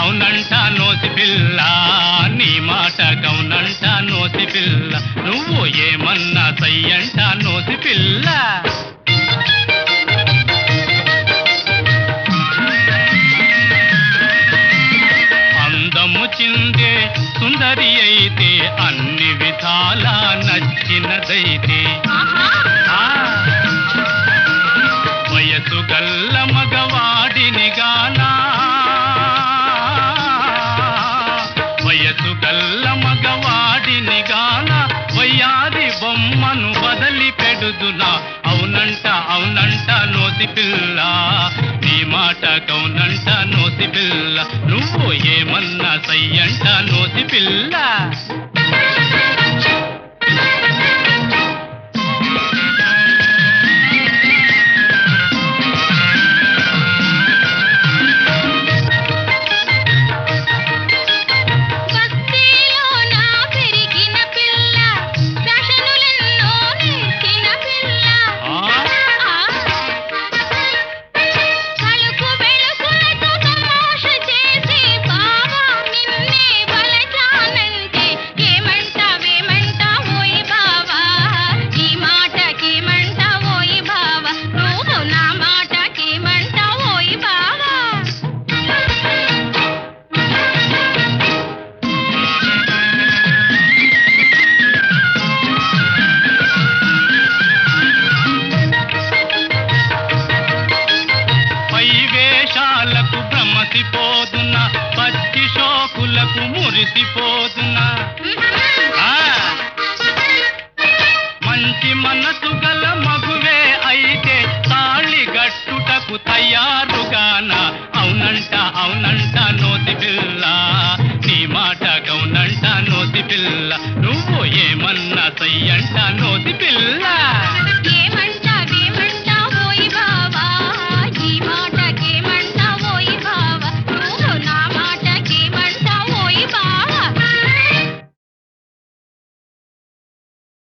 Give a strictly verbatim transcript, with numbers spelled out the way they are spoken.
అవునంట నోసి పిల్ల, నీ మాట గౌనంట నోసి పిల్ల, నువ్వు ఏమన్నా సయ్యంట నోసి పిల్ల. అందము చిందే సుందరి అయితే అన్ని విధాలా నచ్చినదైతే, వయసు గల్ల మగవాడిని గానా, వయసు గల్ల మగవాడిని గానా, వయ్యారి బొమ్మను బదలి పెడుదునా. అవునంట అవునంట నోసి పిల్ల, నీ మాట గౌనంట నోసి పిల్ల, నువ్వు ఏమన్నా సయ్యంట నోసి పిల్ల. పోదునా పచ్చి షోకులకు మురిసిపోదునా, మంచి మనసు గల మగువే అయితే తాళి గట్టుటకు తయారుగానా. అవునంట అవునంట నోసి పిల్ల, నీ మాట గౌనంట నోసి పిల్ల, నువ్వు ఏమన్నా సయ్యంట నోసి పిల్ల.